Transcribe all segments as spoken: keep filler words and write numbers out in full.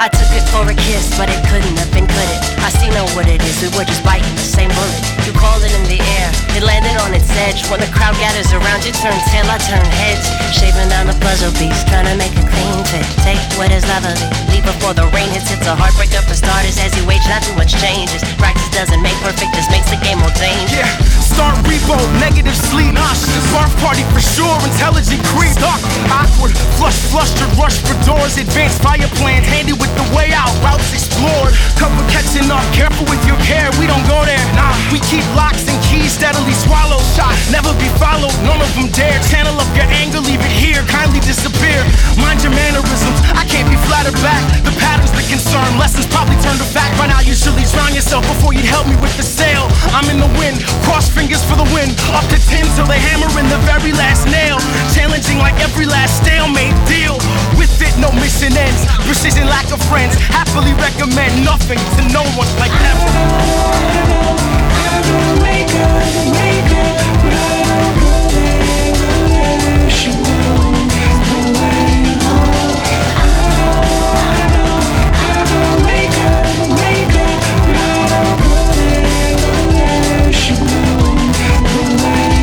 I took it for a kiss, but it couldn't have been, could it? I see know what it is, we were just biting the same bullet. You called it in the air, it landed on its edge. When the crowd gathers around you, turn tail, I turn heads. Shaving down the puzzle piece, trying to make a clean fit. Take what is lovely, leave before the rain hits. It's a heartbreaker for starters. As you age, not too much changes. Practice doesn't make perfect, just makes the game more dangerous. Yeah, start repo, negative sleep. Barf party for sure, intelligent creep. Dark, awkward, flush, flustered, rush for doors. Advanced fire plans, handy with the way out. Routes explored, cover catching up. Careful with your care, we don't go there. Nah, we keep locks and keys steadily swallowed. Shots never be followed, none of them dare. Channel up your anger, leave it here, kindly disappear. Mind your mannerisms, I can't be flattered back. The patterns, the concern, lessons probably turned to fact. By now you should at least drown yourself before you'd help me with the sail. I'm in the wind, cross fingers for the win. Up to ten till they hammer in the very last nail. Challenging like every last stalemate. Deal with it, no mission ends. Precision, lack of friends. Happily recommend nothing to no one like never. I know, I know, wake up, wake up, but I don't go there, go there. She knows the way home. I know, I know, I know, wake up, wake up, but I don't go there, go there. She knows the way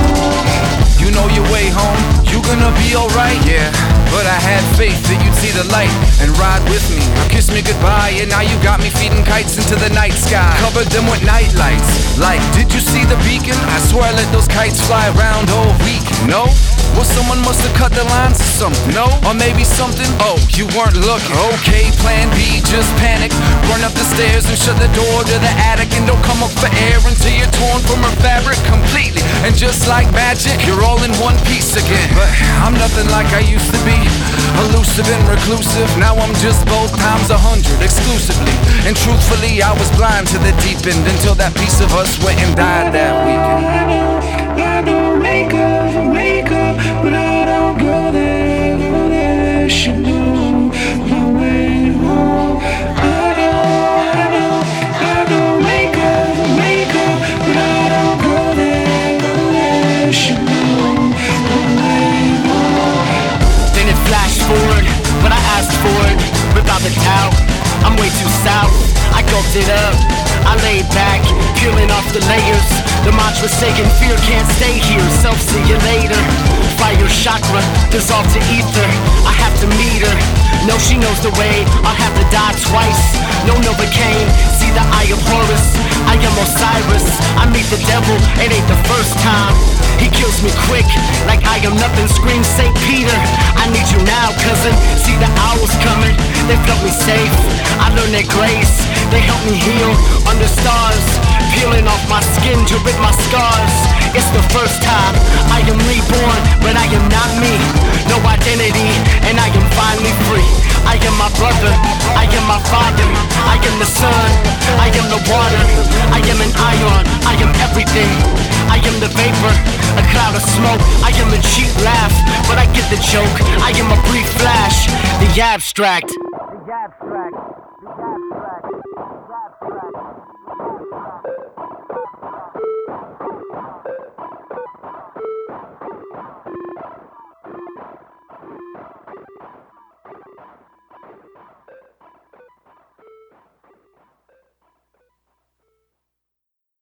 home. You know your way home, you gonna be alright, yeah. But I had faith that you'd see the light and ride with me. Now kiss me goodbye, and now you got me feeding kites into the night sky. Covered them with night lights. Like, did you see the beacon? I swear I let those kites fly around all week. No? Well, someone must have cut the lines or something. No? Or maybe something? Oh, you weren't looking. Okay, plan B, just panic. Run up the stairs and shut the door to the attic. And don't come up for air until you're torn from her fabric completely. And just like magic, you're all in one piece again. But I'm nothing like I used to be. Elusive and reclusive. Now I'm just both times a hundred exclusively. And truthfully, I was blind to the deep end until that piece of us went and died that weekend. I know, I know, wake up, wake up, but I don't go there, go there. She knows my way home. I know, I know, I know, wake up, wake up, but I don't go there, go there. She knows my way home. Then it flashed forward, but I asked for it. Without the doubt, I'm way too south. I gulped it up, I laid back, peeling off the layers. The mantra saying fear can't stay here. Self-see you later. Fire chakra, dissolve to ether. I have to meet her. No, she knows the way. I'll have to die twice. No Novocaine. See the eye of Horus. I am Osiris. I meet the devil. It ain't the first time. He kills me quick, like I am nothing. Scream Saint Peter. I need you now, cousin. See the hours coming. They felt me safe. I learned their grace. They help me heal under stars. Peeling off my skin to rid my scars. It's the first time I am reborn, but I am not me. No identity, and I am finally free. I am my brother, I am my father, I am the sun, I am the water, I am an ion, I am everything. I am the vapor, a cloud of smoke. I am a cheap laugh, but I get the joke. I am a brief flash, the abstract.